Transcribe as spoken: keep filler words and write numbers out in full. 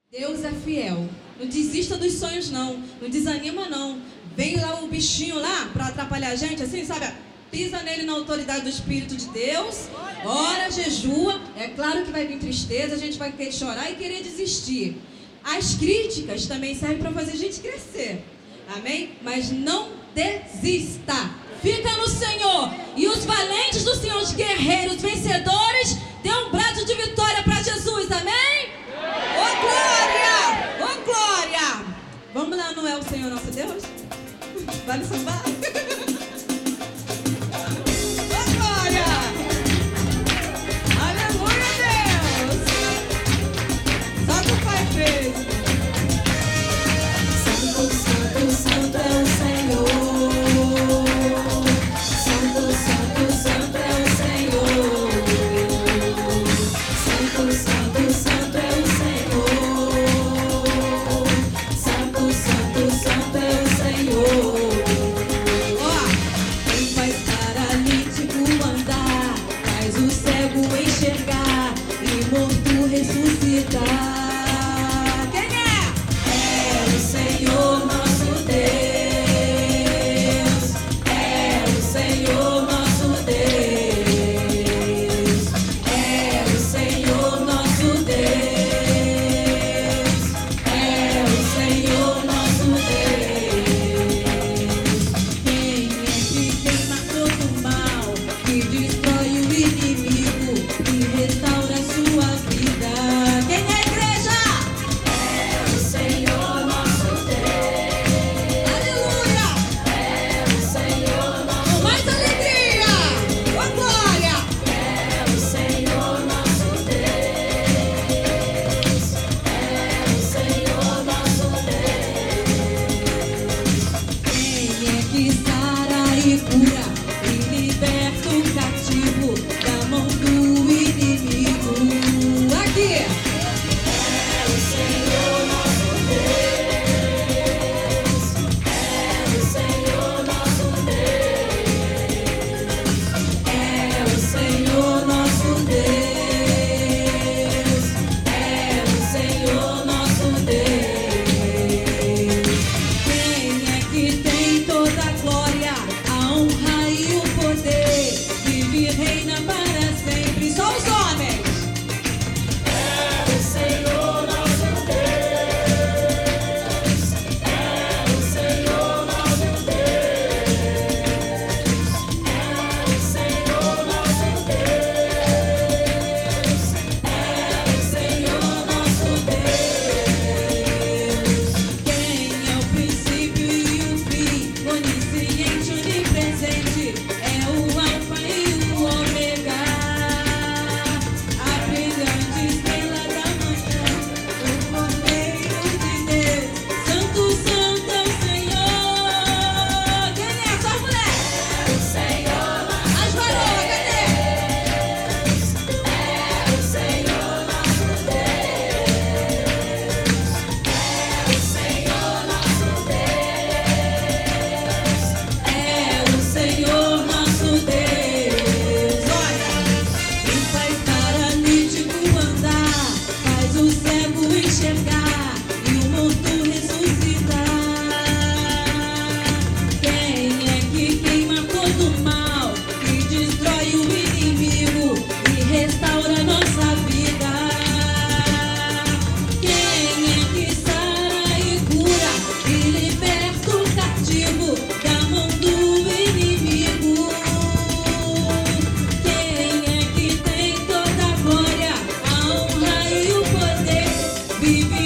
Deus é fiel. Não desista dos sonhos, não. Não desanima, não. Vem lá o bichinho lá para atrapalhar a gente, assim, sabe? Pisa nele na autoridade do Espírito de Deus. Ora, jejua. É claro que vai vir tristeza, a gente vai querer chorar e querer desistir. As críticas também servem para fazer a gente crescer. Amém? Mas não desista. Fica no Senhor. E os valentes do Senhor, os guerreiros, vencedores, dê um brado de vitória para Jesus. Amém? Ô oh, glória! Ô oh, glória! Vamos lá, não é o Senhor nosso Deus? Vale sambar? Ô oh, glória! Aleluia, Deus! Só que o Pai fez. Santo, santo, santo é o Senhor. Santo, santo, santo é o Senhor. Santo, santo, santo é o Senhor. Santo, santo, santo é o Senhor. Ó, quem faz paralítico andar, faz o cego enxergar e morto ressuscitar. Senhor nosso Deus, é o Senhor nosso Deus, é o Senhor nosso Deus, é o Senhor nosso Deus. Quem é que queima todo mal, que destrói o inimigo e restaura a sua vida? Quem é a igreja? É o Senhor nosso Vive